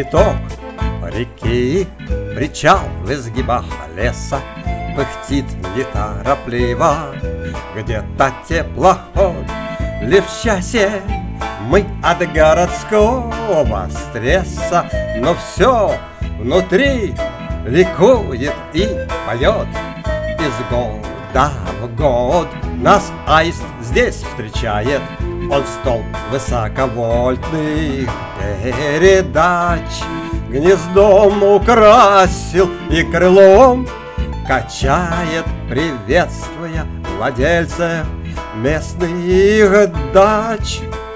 Приток реки, причал в изгибах леса, пыхтит неторопливо где-то теплоход. Лишь в часе мы от городского стресса, но все внутри ликует и поет. Из года в год нас аист здесь встречает. Он столб высоковольтных передач гнездом украсил и крылом качает, приветствуя владельцев местных дач.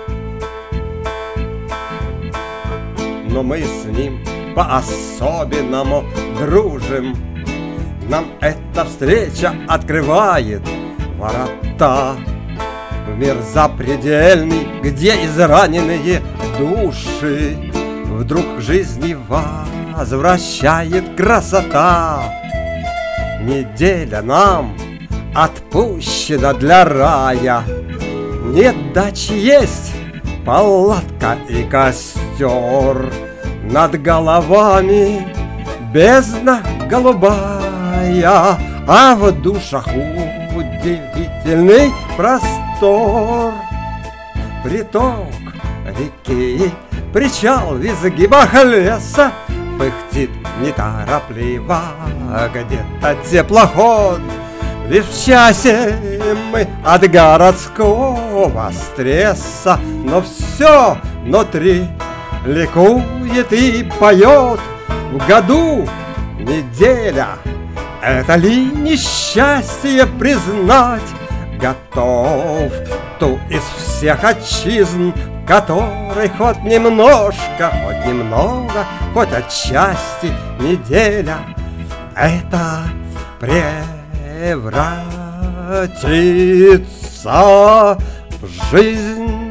Но мы с ним по-особенному дружим. Нам эта встреча открывает ворота в мир запредельный, где израненные души вдруг к жизни возвращает красота. Неделя нам отпущена для рая. Нет дач, есть палатка и костер. Над головами бездна голубая, а в душах удивительный простор. Приток реки, причал в изгибах леса, пыхтит неторопливо где-то теплоход. Лишь в часе мы от городского стресса, но все внутри ликует и поет. В году неделя, это ли несчастье признать? Готов ту из всех отчизн, которой хоть немножко, хоть немного, хоть отчасти неделя это превратится в жизнь.